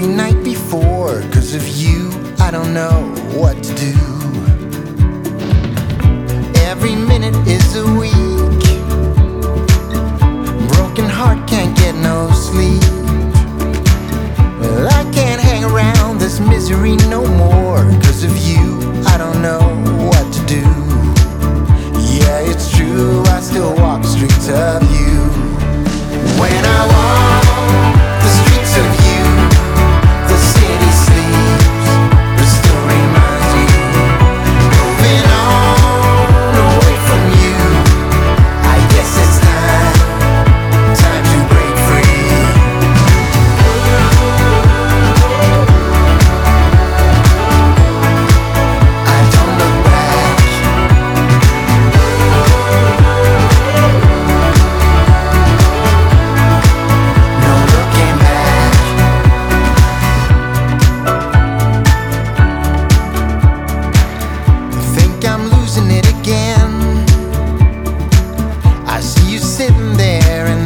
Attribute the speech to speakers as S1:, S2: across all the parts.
S1: every night before. 'Cause of you, I don't know what to do. Every minute is a week. Broken heart can't get no sleep. Well, I can't hang around this misery no more. 'Cause of you, I don't know what to do. Yeah, it's true, I still walk the streets of you. When I walk the streets of you, the city sleeps, but still reminds me. Moving on away from you, I guess it's time to break free. I don't look back. No looking back. Think I'm losing it again. I see you sitting there, and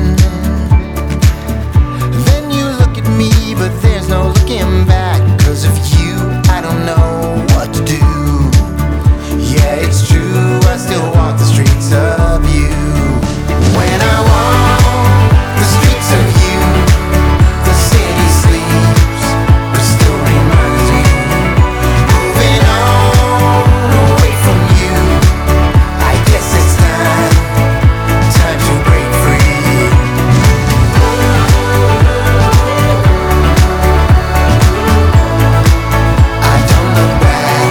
S1: then you look at me, but there's no looking back. 'Cause of you, I don't know what to do. Yeah, it's true, I still walk the streets of you. When I walk the streets of you, the city sleeps, but still reminds me. Moving on away from you, I guess it's time to break free. I don't look back.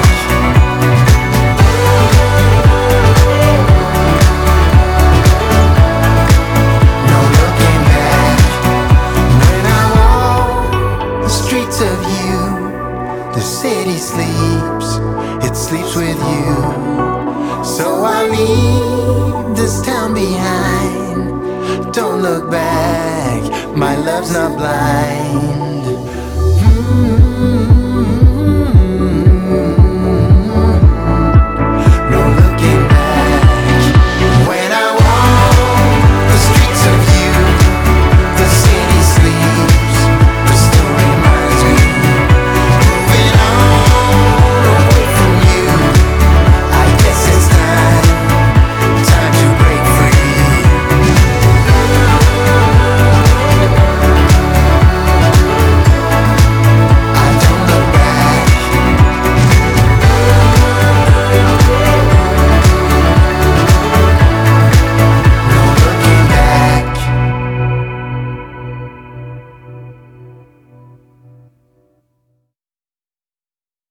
S1: No looking back. When I walk the streets of you, the city sleeps, it sleeps with you. So I leave this town behind. Don't look back, my love's not blind.